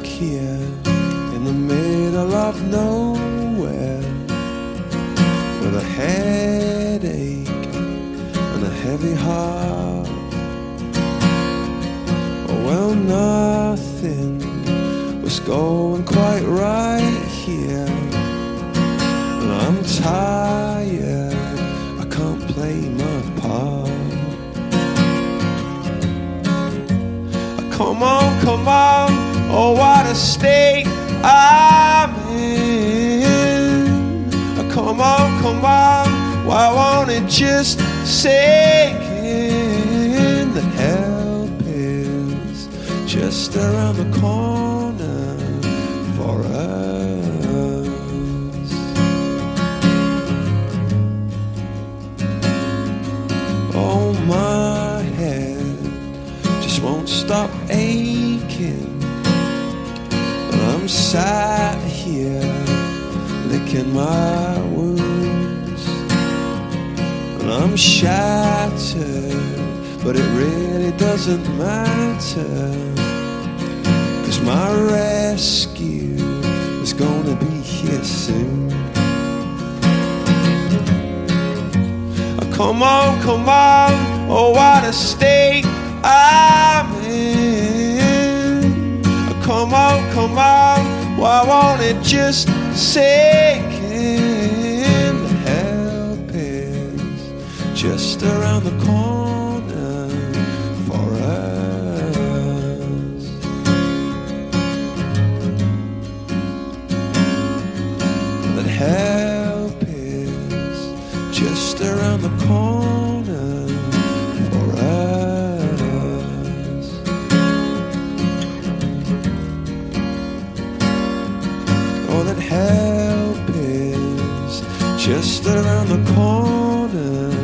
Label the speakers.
Speaker 1: stuck here in the middle of nowhere with a headache and a heavy heart. Well, nothing was going quite right here, and I'm tired, I can't play my part. Come on, oh what a state I'm in. Come on, why won't it just sink in? The help is just around the corner for us. Oh, my head just won't stop aching, and I'm sat here licking my wounds, and I'm shattered, but it really doesn't matter, 'cause my rescue is gonna be here soon. Come on, oh what a state I'm in. Come on, why won't it just sink in? The help is just around the corner for us. That help is just around the corner for us. Oh, that help is just around the corner